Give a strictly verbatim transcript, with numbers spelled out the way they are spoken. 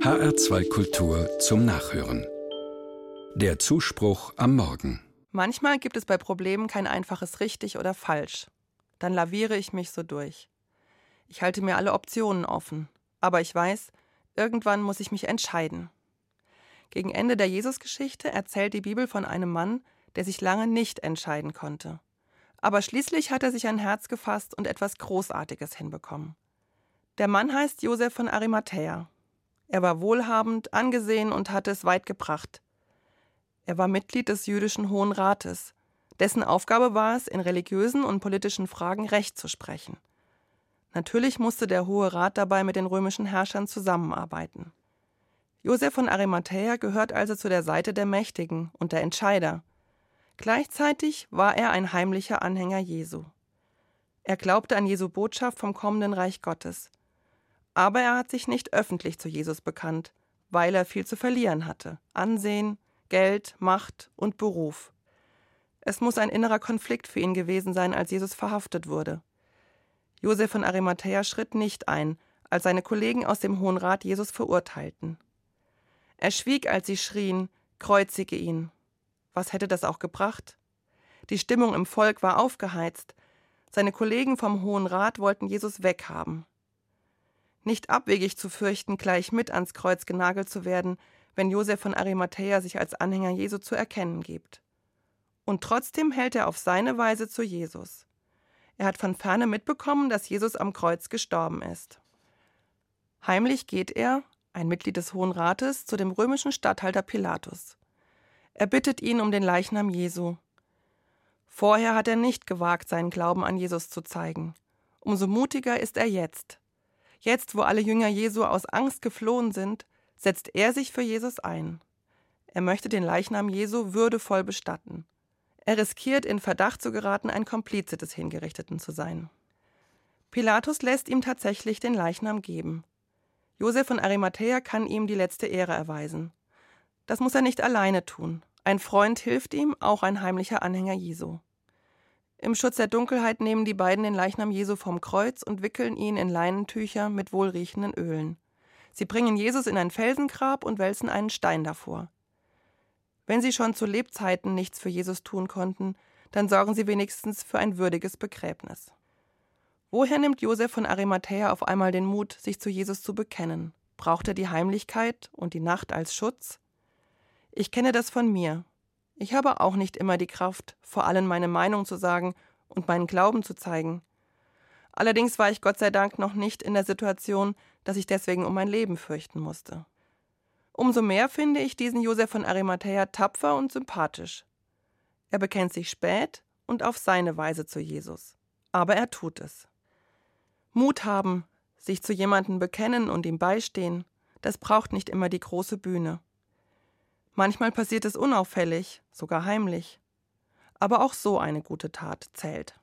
H R zwei Kultur zum Nachhören. Der Zuspruch am Morgen. Manchmal gibt es bei Problemen kein einfaches richtig oder falsch. Dann laviere ich mich so durch. Ich halte mir alle Optionen offen. Aber ich weiß, irgendwann muss ich mich entscheiden. Gegen Ende der Jesusgeschichte erzählt die Bibel von einem Mann, der sich lange nicht entscheiden konnte. Aber schließlich hat er sich ein Herz gefasst und etwas Großartiges hinbekommen. Der Mann heißt Josef von Arimathäa. Er war wohlhabend, angesehen und hatte es weit gebracht. Er war Mitglied des jüdischen Hohen Rates. Dessen Aufgabe war es, in religiösen und politischen Fragen Recht zu sprechen. Natürlich musste der Hohe Rat dabei mit den römischen Herrschern zusammenarbeiten. Josef von Arimathäa gehört also zu der Seite der Mächtigen und der Entscheider. Gleichzeitig war er ein heimlicher Anhänger Jesu. Er glaubte an Jesu Botschaft vom kommenden Reich Gottes. Aber er hat sich nicht öffentlich zu Jesus bekannt, weil er viel zu verlieren hatte: Ansehen, Geld, Macht und Beruf. Es muss ein innerer Konflikt für ihn gewesen sein, als Jesus verhaftet wurde. Josef von Arimathäa schritt nicht ein, als seine Kollegen aus dem Hohen Rat Jesus verurteilten. Er schwieg, als sie schrien: Kreuzige ihn. Was hätte das auch gebracht? Die Stimmung im Volk war aufgeheizt. Seine Kollegen vom Hohen Rat wollten Jesus weghaben. Nicht abwegig zu fürchten, gleich mit ans Kreuz genagelt zu werden, wenn Josef von Arimathäa sich als Anhänger Jesu zu erkennen gibt. Und trotzdem hält er auf seine Weise zu Jesus. Er hat von ferne mitbekommen, dass Jesus am Kreuz gestorben ist. Heimlich geht er, ein Mitglied des Hohen Rates, zu dem römischen Statthalter Pilatus. Er bittet ihn um den Leichnam Jesu. Vorher hat er nicht gewagt, seinen Glauben an Jesus zu zeigen. Umso mutiger ist er jetzt. Jetzt, wo alle Jünger Jesu aus Angst geflohen sind, setzt er sich für Jesus ein. Er möchte den Leichnam Jesu würdevoll bestatten. Er riskiert, in Verdacht zu geraten, ein Komplize des Hingerichteten zu sein. Pilatus lässt ihm tatsächlich den Leichnam geben. Josef von Arimathäa kann ihm die letzte Ehre erweisen. Das muss er nicht alleine tun. Ein Freund hilft ihm, auch ein heimlicher Anhänger Jesu. Im Schutz der Dunkelheit nehmen die beiden den Leichnam Jesu vom Kreuz und wickeln ihn in Leinentücher mit wohlriechenden Ölen. Sie bringen Jesus in ein Felsengrab und wälzen einen Stein davor. Wenn sie schon zu Lebzeiten nichts für Jesus tun konnten, dann sorgen sie wenigstens für ein würdiges Begräbnis. Woher nimmt Josef von Arimathäa auf einmal den Mut, sich zu Jesus zu bekennen? Braucht er die Heimlichkeit und die Nacht als Schutz? Ich kenne das von mir. Ich habe auch nicht immer die Kraft, vor allen meine Meinung zu sagen und meinen Glauben zu zeigen. Allerdings war ich Gott sei Dank noch nicht in der Situation, dass ich deswegen um mein Leben fürchten musste. Umso mehr finde ich diesen Josef von Arimathäa tapfer und sympathisch. Er bekennt sich spät und auf seine Weise zu Jesus. Aber er tut es. Mut haben, sich zu jemandem bekennen und ihm beistehen, das braucht nicht immer die große Bühne. Manchmal passiert es unauffällig, sogar heimlich. Aber auch so eine gute Tat zählt.